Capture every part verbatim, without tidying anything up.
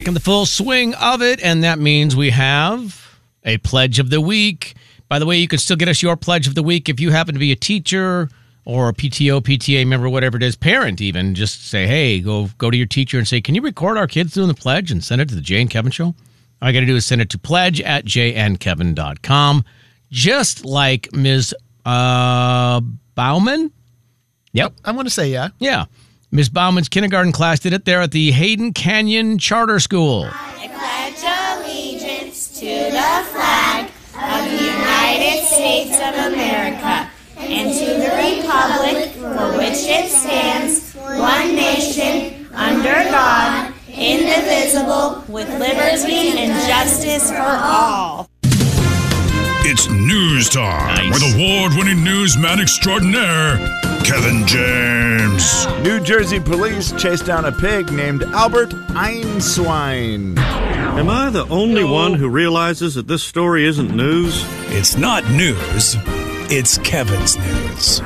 In the full swing of it, and that means we have a pledge of the week. By the way, you can still get us your pledge of the week if you happen to be a teacher or a P T O, P T A member, whatever it is, parent even. Just say, hey, go go to your teacher and say, can you record our kids doing the pledge and send it to the Jay and Kevin Show? All you got to do is send it to pledge at jay and kevin dot com. Just like Miz Uh, Bauman? Yep. I want to say yeah. Yeah. Miz Bauman's kindergarten class did it there at the Hayden Canyon Charter School. I pledge allegiance to the flag of the United States of America and to the republic for which it stands, one nation, under God, indivisible, with liberty and justice for all. It's news time Nice. with award-winning newsman extraordinaire, Kevin James. New Jersey police chased down a pig named Albert Einstein. Am I the only one who realizes that this story isn't news? It's not news. It's Kevin's news.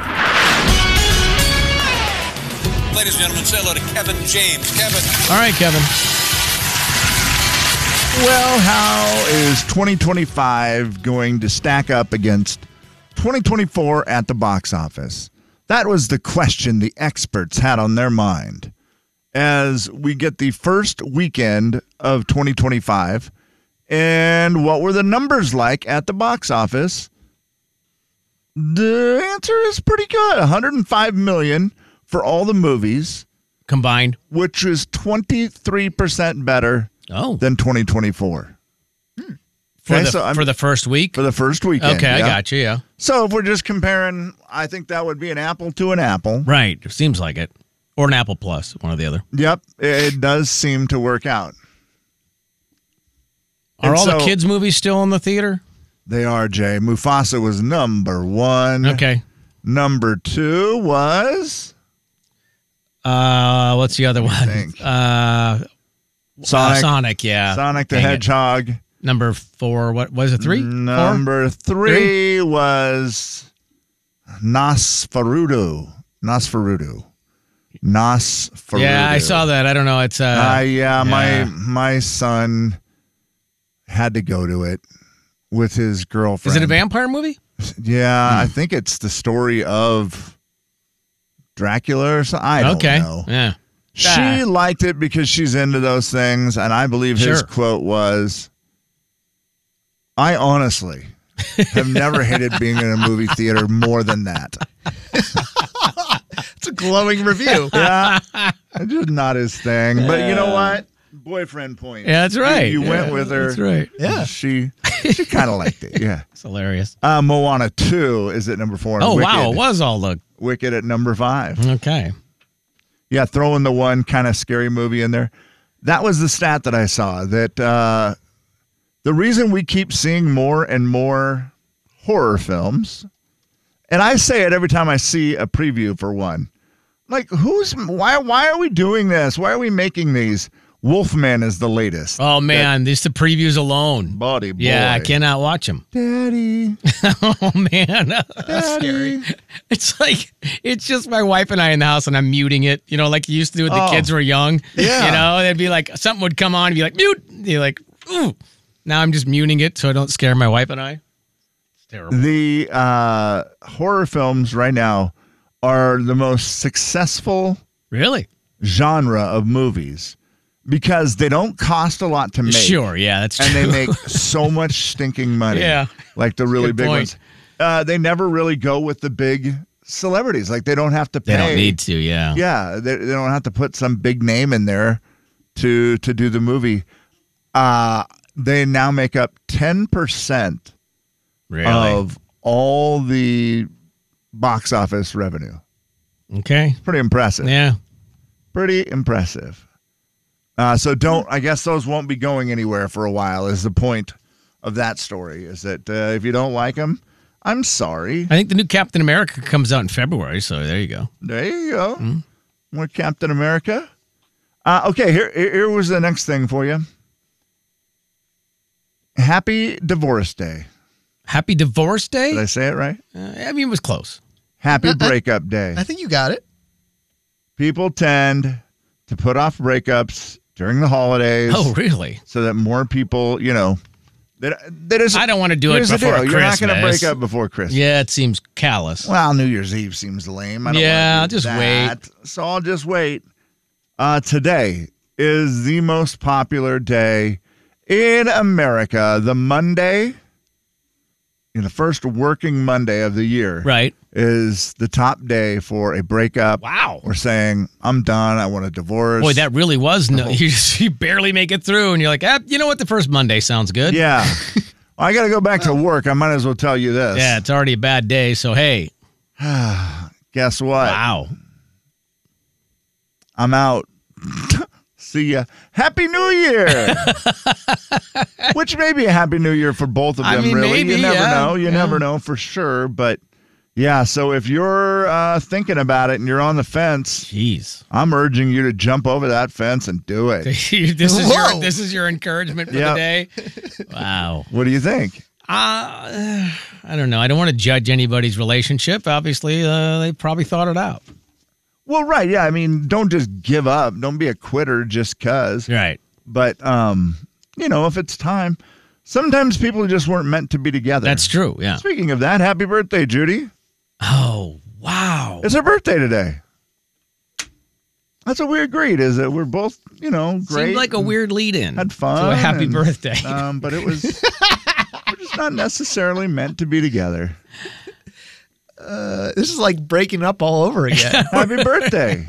Ladies and gentlemen, say hello to Kevin James. Kevin. All right, Kevin. Well, how is twenty twenty-five going to stack up against twenty twenty-four at the box office? That was the question the experts had on their mind as we get the first weekend of twenty twenty-five. And what were the numbers like at the box office? The answer is pretty good. one hundred five million dollars for all the movies. Combined. Which is twenty-three percent better Oh. than twenty twenty-four. Hmm. For, Okay, the, so I'm- for the first week? For the first weekend. Okay, I yeah. got you, yeah. So if we're just comparing, I think that would be an apple to an apple. Right. It seems like it. Or an Apple Plus, one or the other. Yep, it does seem to work out. Are And all the so- kids' movies still in the theater? They are, Jay. Mufasa was number one. Okay. Number two was Uh, what's the other one? think? Uh, Sonic. uh, Sonic, yeah. Sonic the Dang it. Hedgehog. Number four, what was it, three? Number three was Nosferatu. Nosferatu. Nosferatu. Yeah, I saw that. I don't know. It's, uh, Uh, yeah, my yeah. my son had to go to it with his girlfriend. Is it a vampire movie? Yeah, I think it's the story of Dracula or something. I don't okay. know. Yeah. She Ah. liked it because she's into those things, and I believe his Sure. quote was, I honestly have never hated being in a movie theater more than that. It's a glowing review. Yeah, it's just not his thing. But you know what? Boyfriend point. Yeah, that's right. You, you went Yeah, with her. That's right. Yeah. She she kind of liked it. Yeah. It's hilarious. Uh, Moana two is at number four. and Oh, Wicked, wow. It was all the... Wicked at number five. Okay. Yeah, throwing the one kind of scary movie in there. That was the stat that I saw, that uh, the reason we keep seeing more and more horror films, and I say it every time I see a preview for one, like, who's why why are we doing this? Why are we making these? Wolfman is the latest. Oh, man. This the previews alone. Buddy boy. Yeah, I cannot watch them. Daddy. Oh, man. That's scary. It's like, it's just my wife and I in the house, and I'm muting it, you know, like you used to do when the Oh. kids were young. Yeah. You know, they'd be like, something would come on, and be like, mute. You're like, ooh. Now I'm just muting it so I don't scare my wife and I. It's terrible. The uh, horror films right now are the most successful Really? genre of movies because they don't cost a lot to make. Sure, yeah, that's true. And they make so much stinking money. Yeah. Like the really Good big point. ones. Uh, they never really go with the big celebrities. Like they don't have to pay. They don't need to, yeah. Yeah, they, they don't have to put some big name in there to to do the movie. Uh, they now make up ten percent Really? of all the box office revenue. Okay. Pretty impressive. Yeah. Pretty impressive. Uh, so don't, I guess those won't be going anywhere for a while is the point of that story, is that uh, if you don't like them, I'm sorry. I think the new Captain America comes out in February, so there you go. There you go. Mm-hmm. More Captain America. Uh, okay, here, here was the next thing for you. Happy Divorce Day. Happy Divorce Day? Did I say it right? Uh, I mean, it was close. Happy Breakup Day. I think you got it. People tend to put off breakups during the holidays. Oh, really? So that more people, you know, that that is. I don't want to do it here's the before deal. Christmas. You're not going to break up before Christmas. Yeah, it seems callous. Well, New Year's Eve seems lame. I don't Yeah, wanna do just that. So I'll just wait. Uh, today is the most popular day in America. The Monday, in the first working Monday of the year, Right. is the top day for a breakup. Wow. Or saying, I'm done. I want a divorce. Boy, that really was no. You, just, you barely make it through, and you're like, ah, you know what? The first Monday sounds good. Yeah. Well, I got to go back to work. I might as well tell you this. Yeah, it's already a bad day. So hey, Guess what? wow. I'm out. See ya. Happy New Year. Which may be a Happy New Year for both of them, I mean, really. maybe, you never yeah, know. You yeah. never know for sure. But yeah, so if you're uh, thinking about it and you're on the fence, Jeez. I'm urging you to jump over that fence and do it. this is Whoa. your this is your encouragement for Yep. the day. Wow. What do you think? Uh, I don't know. I don't want to judge anybody's relationship. Obviously, uh, they probably thought it out. Well, right. Yeah. I mean, don't just give up. Don't be a quitter just because. Right. But, um, you know, if it's time, sometimes people just weren't meant to be together. That's true. Yeah. Speaking of that, happy birthday, Judy. Oh, wow. It's her birthday today. That's what we agreed, is that we're both, you know, great. Seemed like a weird lead-in. Had fun. So a happy and, birthday. Um, but it was we're just not necessarily meant to be together. Uh, this is like breaking up all over again. Happy birthday.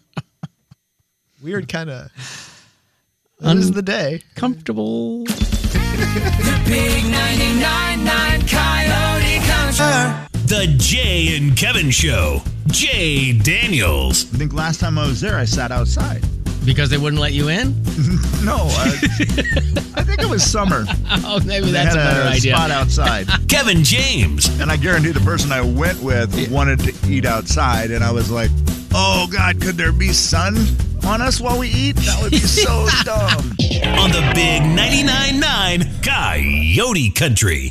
Weird kind of. This is the day. Comfortable. Big ninety-nine point nine Coyote Country. The Jay and Kevin Show. Jay Daniels. I think last time I was there, I sat outside. Because they wouldn't let you in? No, uh, I think it was summer. Oh, maybe They that's a had better a idea. spot outside. Kevin James. And I guarantee the person I went with wanted to eat outside. And I was like, oh, God, could there be sun on us while we eat? That would be so dumb. On the Big ninety-nine point nine Coyote Country.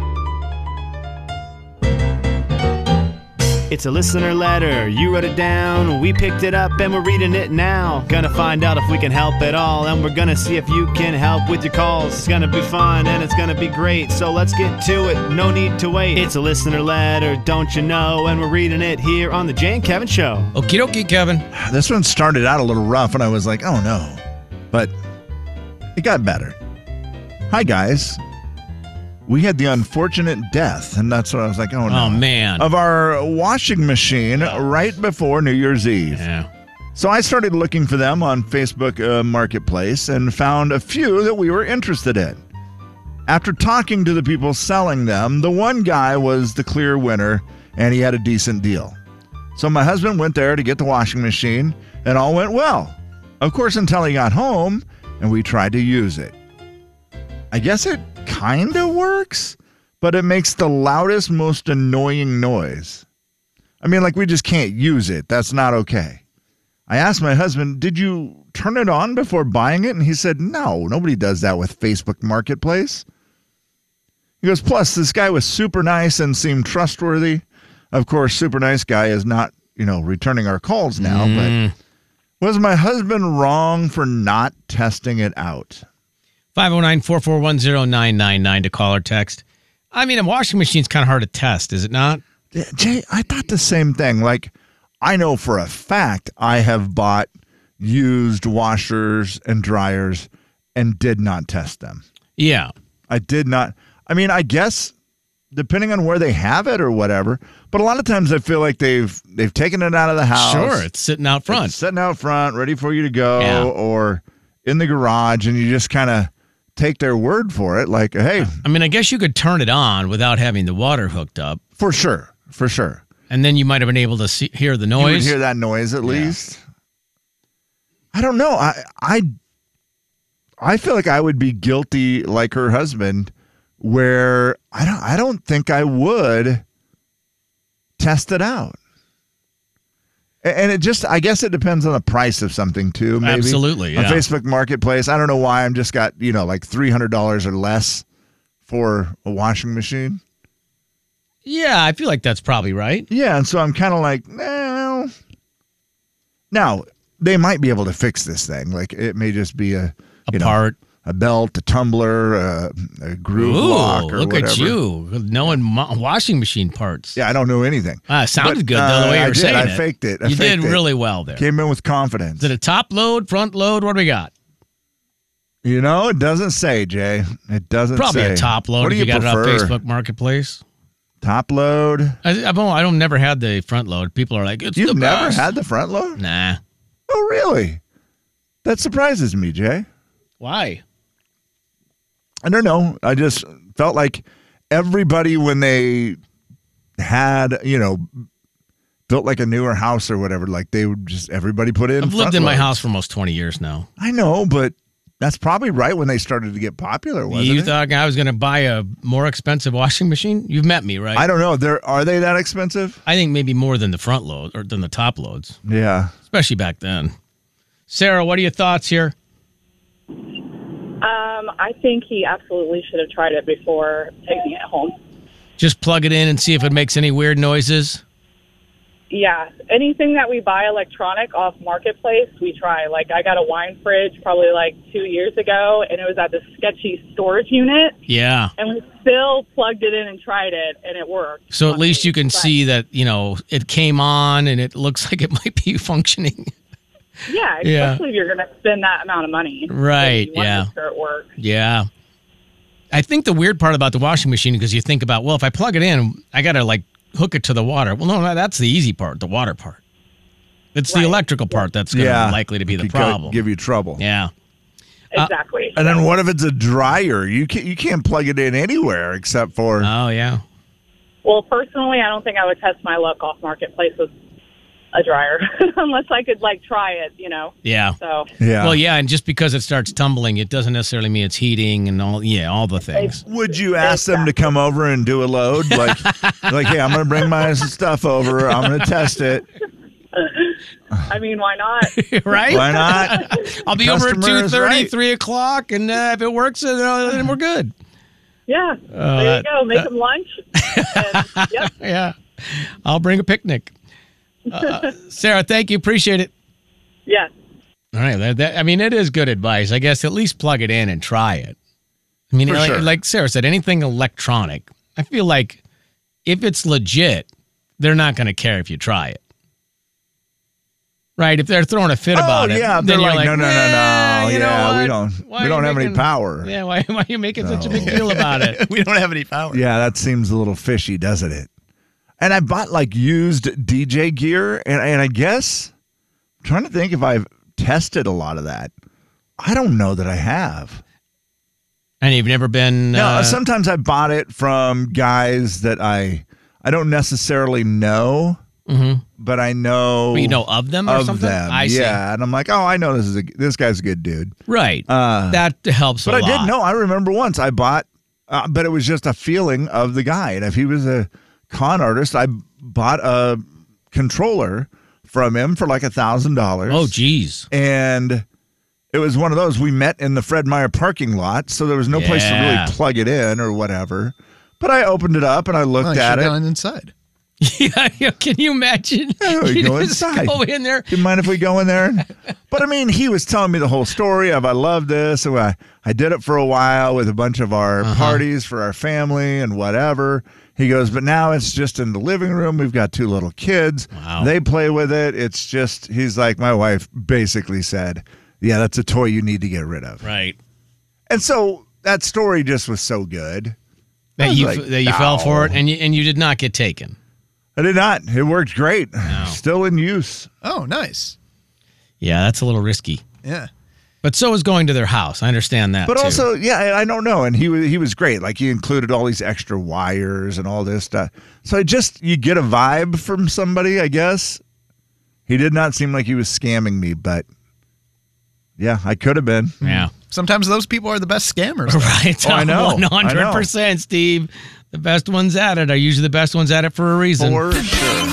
It's a listener letter. You wrote it down. We picked it up and we're reading it now. Gonna find out if we can help at all. And we're gonna see if you can help with your calls. It's gonna be fun and it's gonna be great. So let's get to it. No need to wait. It's a listener letter, don't you know? And we're reading it here on the Jay and Kevin Show. Okie dokie, Kevin. This one started out a little rough, and I was like, oh, no. But it got better. Hi, guys. We had the unfortunate death, and that's what I was like, oh, no. Oh, man. Of our washing machine right before New Year's Eve. Yeah. So I started looking for them on Facebook uh, Marketplace and found a few that we were interested in. After talking to the people selling them, the one guy was the clear winner, and he had a decent deal. So my husband went there to get the washing machine, and all went well. Of course, until he got home, and we tried to use it. I guess it kind of works, but it makes the loudest, most annoying noise. I mean, like, we just can't use it. That's not okay. I asked my husband, did you turn it on before buying it? And he said, no, nobody does that with Facebook Marketplace. He goes, plus, this guy was super nice and seemed trustworthy. Of course, super nice guy is not, you know, returning our calls now, Mm. but was my husband wrong for not testing it out? five oh nine, four four one, oh nine nine nine to call or text. I mean, a washing machine's kind of hard to test, is it not? Jay, I thought the same thing. Like, I know for a fact I have bought used washers and dryers and did not test them. Yeah. I did not. I mean, I guess depending on where they have it or whatever, but a lot of times I feel like they've they've taken it out of the house. Sure, it's sitting out front. It's sitting out front, ready for you to go, Yeah. or in the garage, and you just kind of take their word for it. Like, hey, I mean, I guess you could turn it on without having the water hooked up. for sure, for sure. And then you might have been able to see, hear the You would noise. hear that noise at least. I don't know. I I I feel like I would be guilty like her husband, where I don't I don't think I would test it out. A- And it just, I guess it depends on the price of something too, maybe. Absolutely, On yeah. Facebook Marketplace, I don't know why I'm just got, you know, like three hundred dollars or less for a washing machine. Yeah, I feel like that's probably right. Yeah, and so I'm kind of like, no. Now, they might be able to fix this thing. Like it may just be a, A you know, part. a belt, a tumbler, a, a groove Ooh, lock, or look whatever. at you knowing mo- washing machine parts. Yeah, I don't know anything. Ah, it sounded But, good though, the uh, way you I were did. saying I it. faked it. I you faked did it. really well there. Came in with confidence. Is it a top load, front load? What do we got? You know, it doesn't say, Jay. It doesn't Probably say. a top load What if do you, got prefer? it off Facebook Marketplace. Top load? I, I've only, I don't never had the front load. People are like, it's You've the never best. had the front load? Nah. Oh, really? That surprises me, Jay. Why? I don't know. I just felt like everybody, when they had, you know, built like a newer house or whatever, like they would just, everybody put in I've front lived in my loads. house for almost twenty years now. I know, but that's probably right when they started to get popular, wasn't You it? thought I was going to buy a more expensive washing machine? You've met me, right? I don't know. They're, are they that expensive? I think maybe more than the front load or than the top loads, Yeah. especially back then. Sarah, what are your thoughts here? Um, I think he absolutely should have tried it before taking it home. Just plug it in and see if it makes any weird noises. Yeah, anything that we buy electronic off Marketplace, we try. Like, I got a wine fridge probably like two years ago, and it was at this sketchy storage unit, Yeah. and we still plugged it in and tried it, and it worked. So at least you can But- see that, you know, it came on and it looks like it might be functioning. Yeah, Yeah. especially if you're going to spend that amount of money. Right, You want to yeah. make sure it works. Yeah. I think the weird part about the washing machine, because you think about, well, if I plug it in, I got to like hook it to the water. Well, no, that's the easy part, the water part. It's the electrical part that's going to Yeah. be likely to be the Could go- problem. give you trouble. Yeah. Exactly. And then what if it's a dryer? You can't, you can't plug it in anywhere except for. Oh, yeah. Well, personally, I don't think I would test my luck off Marketplace with a dryer unless I could, like, try it, you know? Yeah. So, Yeah. Well, yeah, and just because it starts tumbling, it doesn't necessarily mean it's heating and all. Yeah, all the things. Would you ask them to come over and do a load? Like, like, hey, I'm going to bring my stuff over. I'm going to test it. I mean, why not? Right? Why not? I'll be over at Customer two is thirty, right. three o'clock, and uh, if it works, uh, then we're good. Yeah. Uh, there you go. Make uh, them lunch. And, yep. Yeah. I'll bring a picnic. Uh, Sarah, thank you. Appreciate it. Yeah. All right. That, that, I mean, it is good advice. I guess at least plug it in and try it. I mean, For like, sure. like Sarah said, anything electronic, I feel like if it's legit, they're not going to care if you try it. Right? If they're throwing a fit Oh, about it, yeah. then They're you're like, like, no, no, no, "Eh, no. you know Yeah, we what? don't, Why we are don't you have any making- power. Yeah, why, why are you making such a big No. deal about it? We don't have any power. Yeah, that seems a little fishy, doesn't it? And I bought like used D J gear, and, and I guess I'm trying to think if I've tested a lot of that. I don't know that I have. And you've never been. No, uh, sometimes I bought it from guys that I I don't necessarily know, mhm. but I know Well, you know of them or of something? them. I see. Yeah, and I'm like, oh, I know this is a this guy's a good dude. Right. Uh, that helps But a I lot. did know. I remember once I bought, uh, but it was just a feeling of the guy. And if he was a con artist, I bought a controller from him for like a thousand dollars. Oh, geez. And it was one of those. We met in the Fred Meyer parking lot, so there was no place to Yeah. really plug it in or whatever. But I opened it up and I looked Well, you at should've it. gone inside. Yeah, yeah, can you imagine? Yeah, we You go just inside. Go in there. Do you mind if we go in there? But I mean, he was telling me the whole story of I love this. And I, I did it for a while with a bunch of our Uh-huh. parties for our family and whatever. He goes, but now it's just in the living room. We've got two little kids. Wow. They play with it. It's just, he's like, my wife basically said, yeah, that's a toy you need to get rid of. Right. And so that story just was so good. I That was you like, that you fell for it "No." and you and you did not get taken. I did not. It worked great. No. Still in use. Oh, nice. Yeah, that's a little risky. Yeah. But so is going to their house. I understand that. But too. also, yeah, I I don't know. And he was he was great. Like he included all these extra wires and all this stuff. So I just you get a vibe from somebody, I guess. He did not seem like he was scamming me, but yeah, I could have been. Yeah. Sometimes those people are the best scammers. though. Right. Oh, I know. one hundred percent, Steve. The best ones at it are usually the best ones at it for a reason. For sure.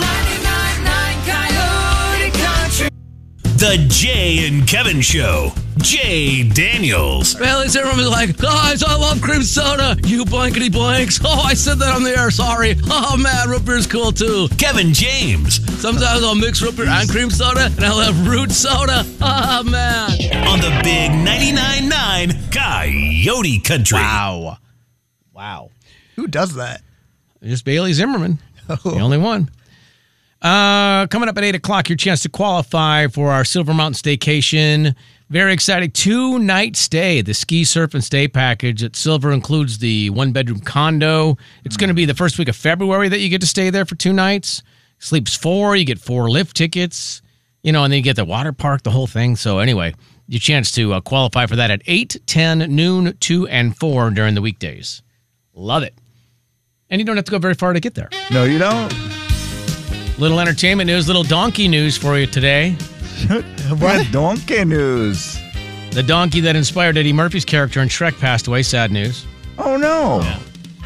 The Jay and Kevin Show. Jay Daniels. Well, is everyone like, guys, I love cream soda, you blankety blanks. Oh, I said that on the air, sorry. Oh, man, root beer's cool too. Kevin James. Sometimes I'll mix root beer and cream soda, and I'll have root soda. Oh, man. On the big ninety-nine point nine Coyote Country. Wow. Wow. Who does that? Just Bailey Zimmerman. Oh. The only one. Uh, coming up at eight o'clock, your chance to qualify for our Silver Mountain Staycation. Very exciting. Two-night stay. The ski, surf, and stay package at Silver includes the one-bedroom condo. It's going to be the first week of February that you get to stay there for two nights. Sleeps four. You get four lift tickets. You know, and then you get the water park, the whole thing. So anyway, your chance to uh, qualify for that at eight, ten, noon, two, and four during the weekdays. Love it. And you don't have to go very far to get there. No, you don't. Little entertainment news, little donkey news for you today. What donkey news? The donkey that inspired Eddie Murphy's character in Shrek passed away. Sad news. Oh, no. Yeah.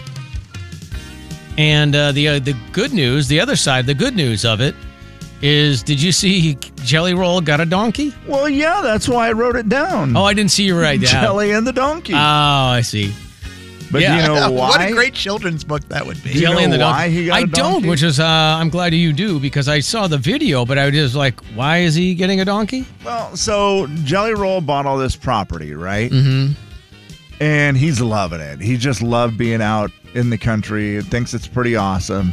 And uh, the uh, the good news, the other side, the good news of it is, did you see Jelly Roll got a donkey? Well, yeah, that's why I wrote it down. Oh, I didn't see you right down. Jelly and the donkey. Oh, I see. But yeah. do you know why? What a great children's book that would be. Do you Jelly know and the why donkey. he got I a don't, donkey? which is, uh, I'm glad you do, because I saw the video, but I was just like, why is he getting a donkey? Well, so Jelly Roll bought all this property, right? Mm-hmm. And he's loving it. He just loved being out in the country and thinks it's pretty awesome.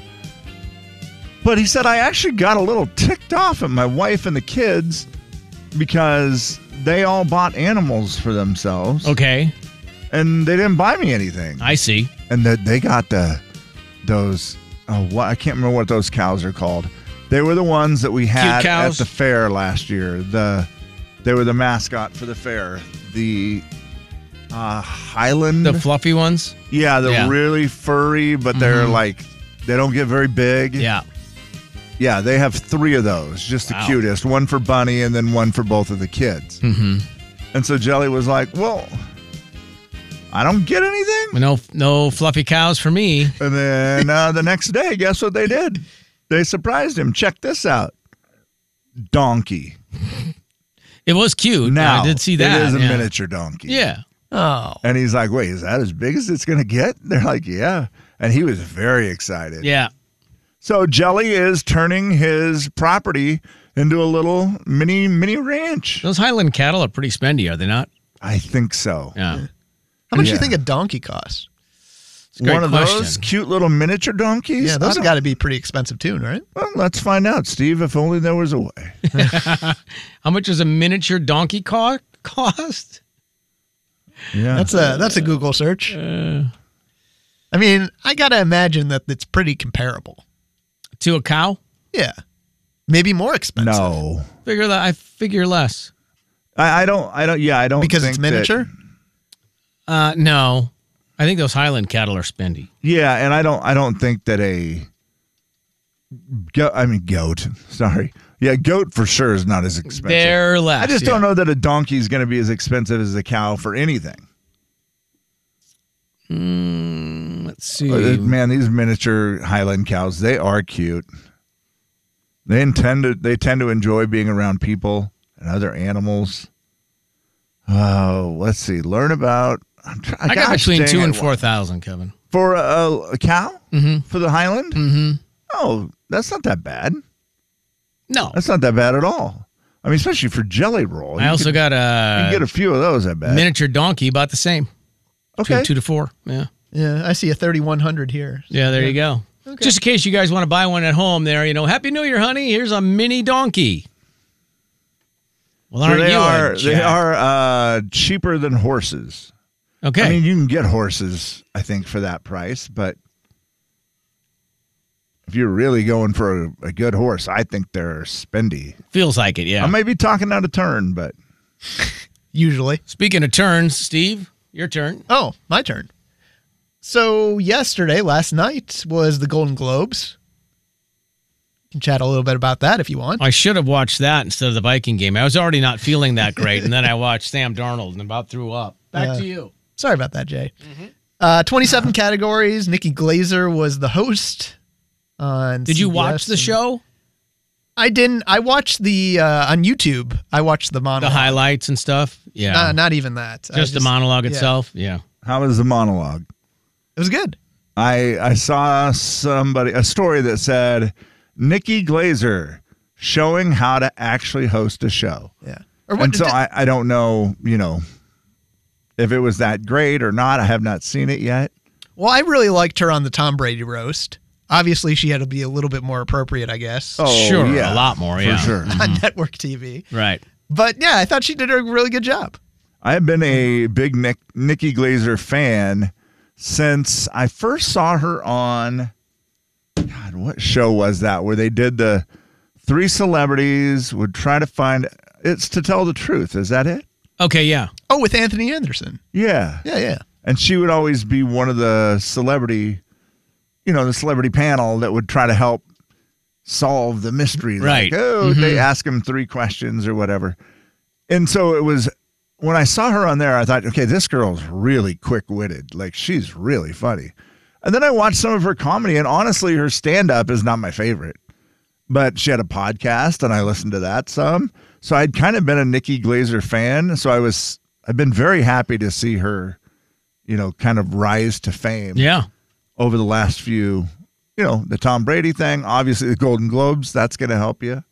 But he said, I actually got a little ticked off at my wife and the kids because they all bought animals for themselves. Okay. And they didn't buy me anything. I see. And the, they got the those, oh, what, I can't remember what those cows are called. They were the ones that we had Cute at cows? the fair last year. The They were the mascot for the fair. The uh, Highland. The fluffy ones? Yeah, they're Yeah. really furry, but they're Mhm. like, they don't get very big. Yeah. Yeah, they have three of those, just the Wow. cutest. One for Bunny and then one for both of the kids. Mm-hmm. And so Jelly was like, well, I don't get anything. No, no fluffy cows for me. And then uh, the next day, guess what they did? They surprised him. Check this out. Donkey. It was cute. Now, I did see that. it is a yeah. miniature donkey. Yeah. Oh. And he's like, wait, is that as big as it's going to get? They're like, yeah. And he was very excited. Yeah. So Jelly is turning his property into a little mini mini ranch. Those Highland cattle are pretty spendy, are they not? I think so. Yeah. How much do Yeah. you think a donkey costs? It's a great One of question. those cute little miniature donkeys? Yeah, I those have don't- got to be pretty expensive too, right? Well, let's find out, Steve, if only there was a way. How much does a miniature donkey co- cost? Yeah. That's a that's a Google search. Uh, I mean, I got to imagine that it's pretty comparable. to a cow? Yeah. Maybe more expensive. No. Figure that I figure less. I, I don't I don't yeah, I don't Because think it's miniature? that- Uh, no. I think those Highland cattle are spendy. yeah, and I don't I don't think that a go, I mean goat. Sorry. Yeah, goat for sure is not as expensive. They're less. I just yeah. don't know that a donkey is going to be as expensive as a cow for anything. Mm, let's see. Uh, Man, these miniature Highland cows, they are cute. They intend to they tend to enjoy being around people and other animals. Oh, let's see. Learn about I'm try, I got gosh, between dang two it. and four thousand, Kevin. For a, a cow? Mm-hmm. For the Highland? Mm-hmm. Oh, that's not that bad. No. That's not that bad at all. I mean, especially for Jelly Roll. I You also could- got you a can get a few of those, I bet. miniature donkey, about the same. Okay. Two, two to four. Yeah. Yeah, I see a thirty-one hundred here. Yeah, there you go. Okay. Just in case you guys want to buy one at home there, you know, Happy New Year, honey. Here's a mini donkey. Well, So aren't they you a are they jack? are uh, cheaper than horses. Okay. I mean, you can get horses, I think, for that price, but if you're really going for a, a good horse, I think they're spendy. Feels like it, yeah. I may be talking out of turn, but Usually. Speaking of turns, Steve, your turn. Oh, my turn. So yesterday, last night, was the Golden Globes. You can chat a little bit about that if you want. I should have watched that instead of the Viking game. I was already not feeling that great, and then I watched Sam Darnold and about threw up. Back Yeah. to you. Sorry about that, Jay. Uh, twenty-seven categories. Nikki Glazer was the host. On Did you C B S, watch the and- show? I didn't. I watched the uh, on YouTube. I watched the The monologue. highlights and stuff? Yeah. Not, not even that. I just, the monologue yeah. itself? Yeah. how was the monologue? It was good. I I saw somebody a story that said Nikki Glazer showing how to actually host a show. Yeah. Or what, and so did, I, I don't know, you know, if it was that great or not. I have not seen it yet. Well, I really liked her on the Tom Brady roast. Obviously, she had to be a little bit more appropriate, I guess. Oh, sure. Yeah. A lot more, yeah. For sure. On mm-hmm. network T V. Right. But, yeah, I thought she did a really good job. I have been a big Nick, Nikki Glazer fan since I first saw her on, God, what show was that, where they did the three celebrities would try to find, it's To Tell the Truth. Is that it? Okay, yeah. Oh, with Anthony Anderson. Yeah. Yeah, yeah. And she would always be one of the celebrity, you know, the celebrity panel that would try to help solve the mystery. Right. Like, oh, mm-hmm. they ask him three questions or whatever. And so it was, when I saw her on there, I thought, okay, this girl's really quick-witted. Like, she's really funny. And then I watched some of her comedy, and honestly, her stand-up is not my favorite. But she had a podcast, and I listened to that some. So I'd kind of been a Nikki Glazer fan. So I was, I've been very happy to see her, you know, kind of rise to fame. Yeah. Over the last few, you know, the Tom Brady thing, obviously the Golden Globes, that's going to help you.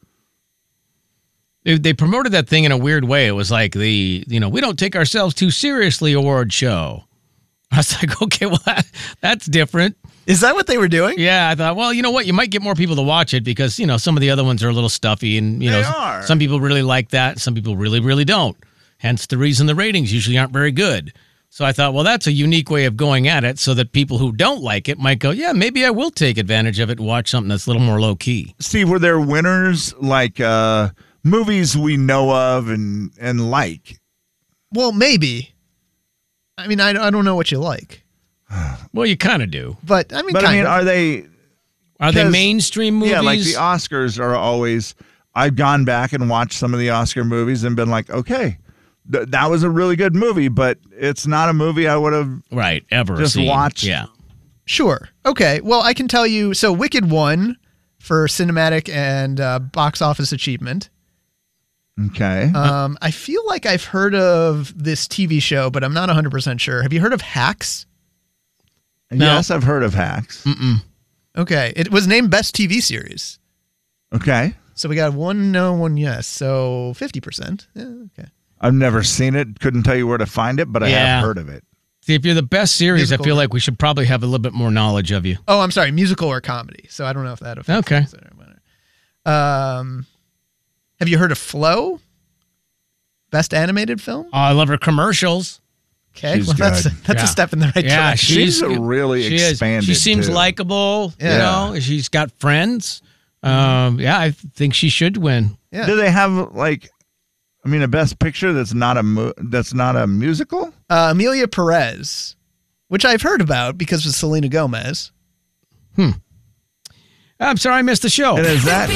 They, they promoted that thing in a weird way. It was like the, you know, we don't take ourselves too seriously award show. I was like, okay, well, that, that's different. Is that what they were doing? Yeah, I thought, well, you know what? You might get more people to watch it because, you know, some of the other ones are a little stuffy and, you they know, are. Some people really like that. Some people really, really don't. Hence the reason the ratings usually aren't very good. So I thought, well, that's a unique way of going at it so that people who don't like it might go, yeah, maybe I will take advantage of it and watch something that's a little more low key. Steve, were there winners like uh, movies we know of and, and like? Well, maybe. I mean, I, I don't know what you like. Well, you kind of do. But, I mean, but kind I mean, of. are they... Are they mainstream movies? Yeah, like the Oscars are always... I've gone back and watched some of the Oscar movies and been like, okay, th- that was a really good movie, but it's not a movie I would have right ever just seen. watched. Yeah. Sure. Okay. Well, I can tell you. So Wicked won for cinematic and uh, box office achievement. Okay. Um, I feel like I've heard of this T V show, but I'm not one hundred percent sure. Have you heard of Hacks? No. Yes, I've heard of Hacks. Mm-mm. Okay. It was named Best T V Series. Okay. So we got one no, one yes. So fifty percent. Yeah, okay. I've never seen it. Couldn't tell you where to find it, but I Yeah. have heard of it. See, if you're the best series, Musical. I feel like we should probably have a little bit more knowledge of you. Oh, I'm sorry. Musical or comedy. So I don't know if that affects Okay. it. Um, have you heard of Flow? Best animated film? Oh, I love her commercials. Okay. She's Well, that's, good. that's Yeah. a step in the right Yeah, direction. She's a really she is. expanded. She seems too. likable. Yeah. You know, she's got friends. Um, yeah, I think she should win. Yeah. Do they have like, I mean, a best picture that's not a mu- that's not a musical? Uh, Amelia Perez, which I've heard about because of Selena Gomez. I'm sorry I missed the show. And is that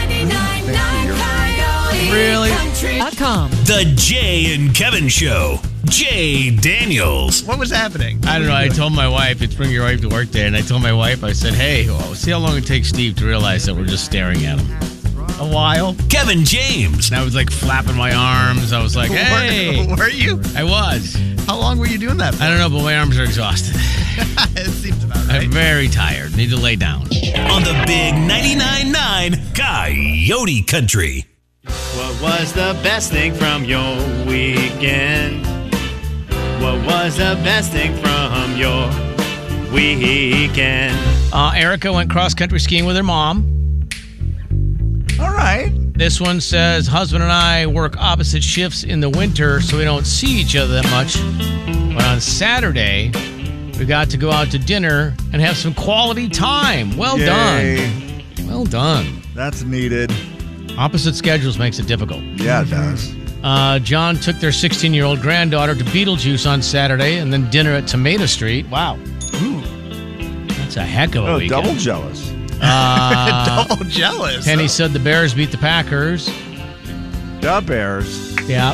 Really? Com. The Jay and Kevin Show. Jay Daniels. What was happening? I don't know. I told my wife, it's bring your wife to work day, and I told my wife, I said, hey, oh, see how long it takes Steve to realize that we're just staring at him. A while. Kevin James. And I was like flapping my arms. I was like, hey. Were, were you? I was. How long were you doing that for? I don't know, but my arms are exhausted. It seems about right. I'm very tired. Need to lay down. On the big ninety-nine point nine Coyote Country. What was the best thing from your weekend? What was the best thing from your weekend? Uh, Erica went cross-country skiing with her mom. all right? This one says, husband and I work opposite shifts in the winter, so we don't see each other that much. But on Saturday, we got to go out to dinner and have some quality time. Well Yay. done. Well done. That's needed. Opposite schedules makes it difficult. Yeah, it does. Uh, John took their sixteen-year-old granddaughter to Beetlejuice on Saturday and then dinner at Tomato Street. Wow. Ooh. That's a heck of a Oh, weekend. double jealous. Uh, Double jealous. Penny Oh. said the Bears beat the Packers. The Bears. Yeah.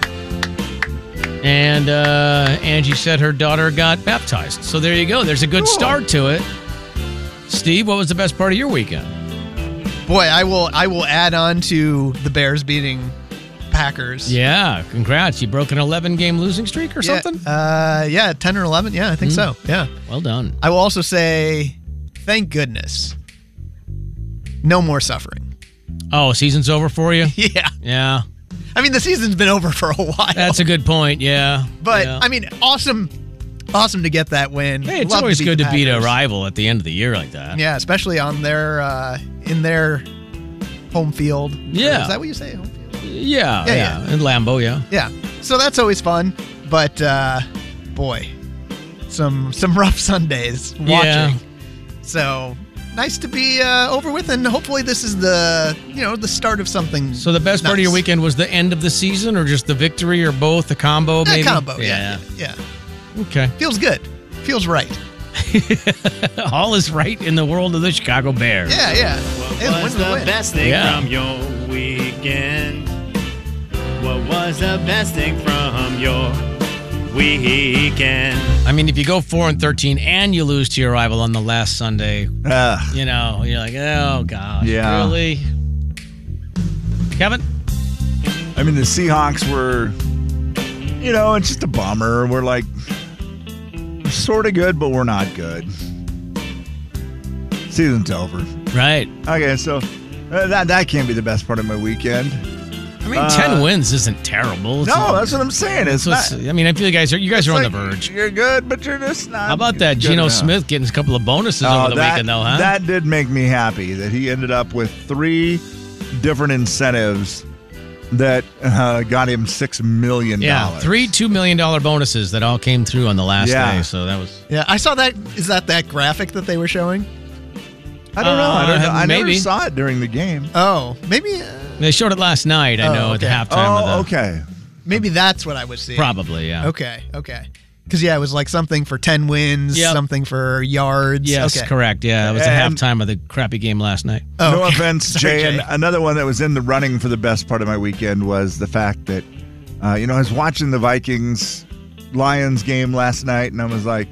And uh, Angie said her daughter got baptized. So there you go. There's a good Cool. start to it. Steve, what was the best part of your weekend? Boy, I will I will add on to the Bears beating Packers. Yeah, congrats. You broke an eleven-game losing streak or Yeah, something? Uh, yeah, ten or eleven. Yeah, I think so. Yeah. Well done. I will also say, thank goodness. no more suffering. Oh, season's over for you? Yeah. Yeah. I mean, the season's been over for a while. That's a good point, yeah. But, yeah. I mean, awesome awesome to get that win. Hey, it's Love always to good the to beat a Packers. rival at the end of the year like that. Yeah, especially on their, uh, in their home field. Yeah. Is that what you say, home field? Yeah, Yeah, yeah. yeah. In Lambeau, yeah. Yeah. So that's always fun. But, uh, boy, some some rough Sundays watching. Yeah. So nice to be uh, over with, and hopefully this is the, you know, the start of something. So the best part of your nice. weekend was the end of the season or just the victory or both, the combo A maybe? combo, yeah. Yeah. Okay. Feels good. Feels right. All is right in the world of the Chicago Bears. Yeah, yeah. What Hey, was win the the win. best thing Yeah. from your weekend? What was the best thing from your weekend? I mean, if you go four and thirteen and you lose to your rival on the last Sunday, Uh, you know, you're like, oh gosh, Yeah. really? Kevin? I mean, the Seahawks were, you know, it's just a bummer. We're like, we're sort of good, but we're not good. Season's over. Right. Okay, so uh, that that can't be the best part of my weekend. I mean, Uh, ten wins isn't terrible. It's No, not- that's what I'm saying. It's it's- not. I mean, I feel you guys are you guys it's are on like, the verge. You're good, but you're just not. How about that good Geno enough. Smith getting a couple of bonuses Oh, over the that, weekend, though, huh? That did make me happy that he ended up with three different incentives that uh, got him six million dollars. yeah, three two million dollar bonuses that all came through on the last Yeah. day. So that was Yeah, I saw that. Is that that graphic that they were showing? I don't know. I don't know. Uh, I never maybe. saw it during the game. Oh, maybe. Uh, they showed it last night. I Oh, know okay. at the halftime. Oh, of the, okay. maybe that's what I was seeing. Probably, yeah. Okay. Okay. Because yeah, it was like something for ten wins, Yep. something for yards. Yes, okay. correct. Yeah, it was the And- halftime of the crappy game last night. Oh, no okay. offense, Sorry, Jay. Jay. And another one that was in the running for the best part of my weekend was the fact that, uh, you know, I was watching the Vikings Lions game last night, and I was like,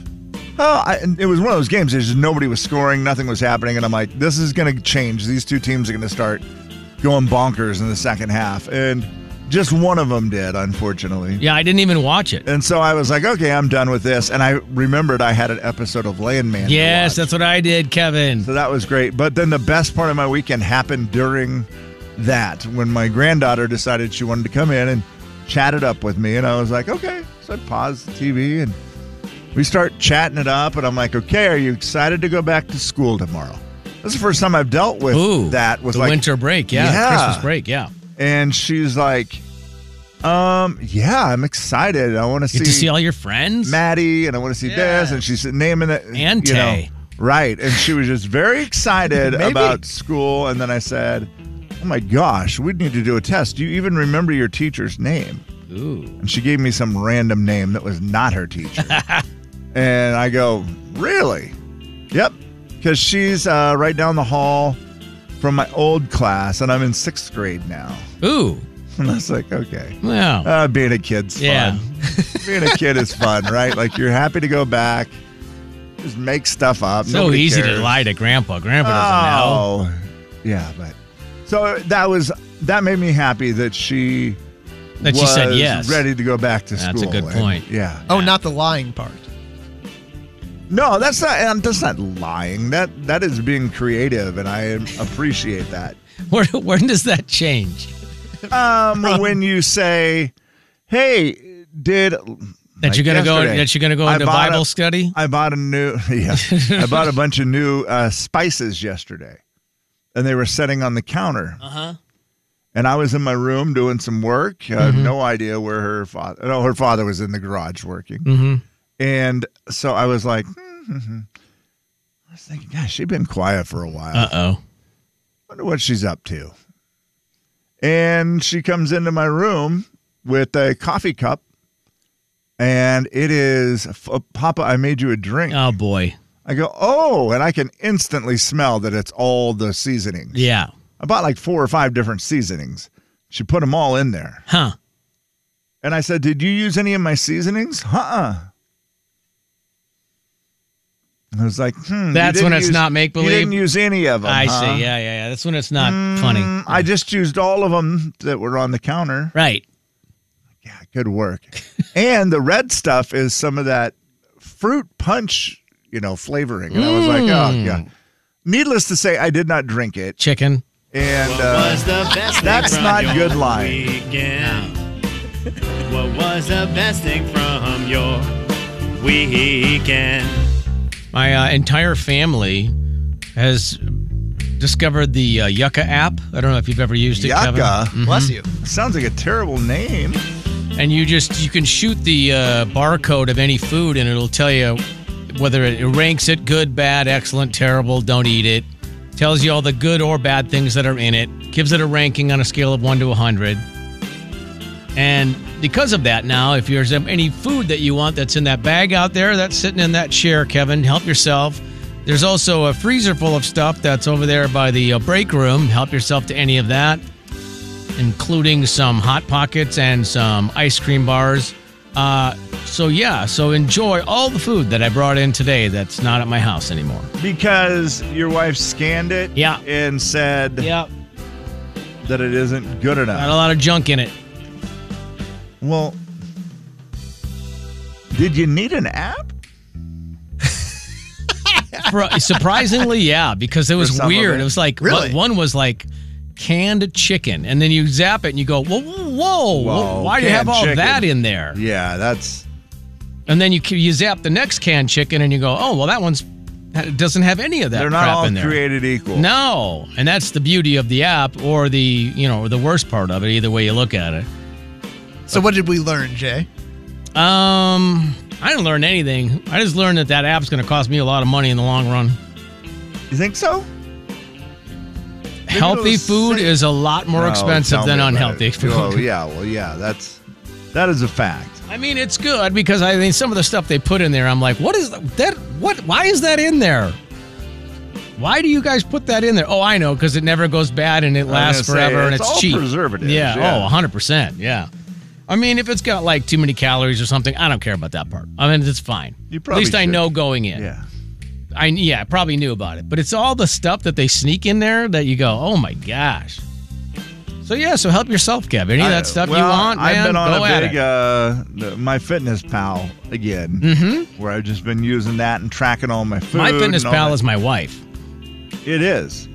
oh, I, and it was one of those games. There's just nobody was scoring, nothing was happening, and I'm like, this is going to change. These two teams are going to start going bonkers in the second half, and just one of them did, unfortunately. Yeah, I didn't even watch it. And so I was like, okay, I'm done with this. And I remembered I had an episode of Landman. to Yes, watch. that's what I did, Kevin. So that was great. But then the best part of my weekend happened during that when my granddaughter decided she wanted to come in and chat it up with me. And I was like, okay. So I paused the T V and we start chatting it up. And I'm like, okay, are you excited to go back to school tomorrow? This is the first time I've dealt with Ooh, that. With the like, winter break, yeah, Yeah. Christmas break, yeah. And she's like, um, yeah, I'm excited. I want to see, Get to see all your friends. Maddie, and I want to see this. And she's naming it. And you know, Tay. right. And she was just very excited Maybe. about school. And then I said, oh my gosh, we need to do a test. Do you even remember your teacher's name? Ooh. And she gave me some random name that was not her teacher. And I go, really? Yep. Because she's uh, right down the hall from my old class, and I'm in sixth grade now. Ooh. And I was like, okay. Yeah. Uh, being a kid's fun. Yeah. Being a kid is fun, right? Like you're happy to go back, just make stuff up. So Nobody easy cares. to lie to Grandpa. Grandpa doesn't know. Oh, yeah, but so that was that made me happy that she That she was said yes. ready to go back to That's school. a good And, point. yeah. Oh, not the lying part. No, that's not. um, That's not lying. That that is being creative, and I appreciate that. Where, when does that change? Um, when you say, "Hey, did That like you're gonna go? yesterday, That you're gonna go I into bought Bible a- study? I bought a new, yeah, I bought a bunch of new uh, spices yesterday, and they were sitting on the counter. Uh huh. And I was in my room doing some work. I have no idea where her father. No, her father was in the garage working. Mm-hmm. And so I was like, mm-hmm. I was thinking, gosh, she's been quiet for a while. Uh oh. Wonder what she's up to. And she comes into my room with a coffee cup, and it is, Papa, I made you a drink. Oh boy. I go, oh, and I can instantly smell that it's all the seasonings. Yeah. I bought like four or five different seasonings. She put them all in there. Huh. And I said, did you use any of my seasonings? Uh-uh. And I was like, hmm. you That's didn't when it's use- not make-believe? You didn't use any of them, I huh? see. Yeah, yeah, yeah. That's when it's not funny. Mm, I just used all of them that were on the counter. Right. Yeah, good work. And the red stuff is some of that fruit punch, you know, flavoring. And I was like, oh, Mm. yeah. Needless to say, I did not drink it. Chicken. And What uh, was the best thing that's from not your good lying. weekend? What was the best thing from your weekend? My uh, entire family has discovered the uh, Yucca app. I don't know if you've ever used it, Kevin. Yucca. Mhm. Bless you. Sounds like a terrible name. And you just you can shoot the uh, barcode of any food, and it'll tell you whether it ranks it good, bad, excellent, terrible, don't eat it. Tells you all the good or bad things that are in it. Gives it a ranking on a scale of one to one hundred. And because of that now, if there's any food that you want that's in that bag out there, that's sitting in that chair, Kevin, help yourself. There's also a freezer full of stuff that's over there by the uh, break room. Help yourself to any of that, including some Hot Pockets and some ice cream bars. Uh, so, yeah, so enjoy all the food that I brought in today that's not at my house anymore. Because your wife scanned it Yeah. and said Yep. that it isn't good enough. Got a lot of junk in it. Well, did you need an app? For- surprisingly, yeah, because it was For some of weird. it. It was like, Really? one was like canned chicken, and then you zap it and you go, whoa, whoa, whoa, Whoa, why do you have canned all chicken. that in there? Yeah, that's And then you you zap the next canned chicken and you go, oh, well, that one's that doesn't have any of that they're not crap all in there. created equal. No, and that's the beauty of the app, or the you know the worst part of it. Either way you look at it. So what did we learn, Jay? Um, I didn't learn anything. I just learned that that app's going to cost me a lot of money in the long run. You think so? Healthy it'll food say- is a lot more No, expensive tell than me about unhealthy it. food. Oh, yeah, well, yeah, that's that is a fact. I mean, it's good because I mean some of the stuff they put in there. I'm like, what is that? What? Why is that in there? Why do you guys put that in there? Oh, I know, because it never goes bad and it lasts gonna say, forever and it's it's all cheap. preservatives, Yeah. yeah. Oh, one hundred percent. Yeah. I mean, if it's got like too many calories or something, I don't care about that part. I mean, it's fine. You At probably least I should. know going in. Yeah. I yeah, I probably knew about it, but it's all the stuff that they sneak in there that you go, oh my gosh. So yeah, so help yourself, Kevin. Any of that I- stuff well, you want, man, I've been on go a at big it. uh, the- My Fitness Pal again, Mm-hmm. where I've just been using that and tracking all my food. My Fitness and all Pal that. is my wife. It is.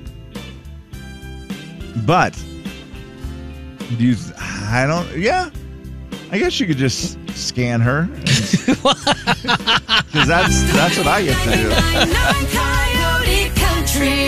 But do you I don't yeah. I guess you could just scan her. Because that's that's what I get to do. ninety-nine Coyote Country.